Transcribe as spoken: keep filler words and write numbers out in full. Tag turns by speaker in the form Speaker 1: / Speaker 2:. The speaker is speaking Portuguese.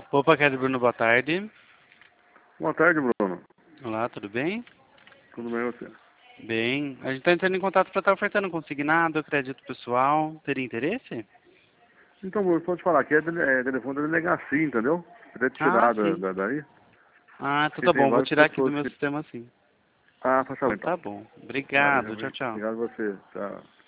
Speaker 1: Opa, Kelly Bruno, boa tarde.
Speaker 2: Boa tarde, Bruno.
Speaker 1: Olá, tudo bem?
Speaker 2: Tudo bem você?
Speaker 1: Bem. A gente está entrando em contato para estar ofertando consignado, crédito pessoal. Teria interesse?
Speaker 2: Então, Bruno, pode falar aqui é, tele, é telefone da delegacia, entendeu? Poder
Speaker 1: Ah,
Speaker 2: tirar da,
Speaker 1: sim.
Speaker 2: da, daí.
Speaker 1: Ah, então
Speaker 2: Porque
Speaker 1: tá
Speaker 2: tem
Speaker 1: bom. Vou
Speaker 2: várias
Speaker 1: tirar aqui do
Speaker 2: pessoas
Speaker 1: meu
Speaker 2: que...
Speaker 1: sistema sim.
Speaker 2: Ah, faz favor
Speaker 1: Então
Speaker 2: então.
Speaker 1: tá bom.
Speaker 2: Valeu,
Speaker 1: Obrigado. Tchau, tchau.
Speaker 2: obrigado a você. Tchau.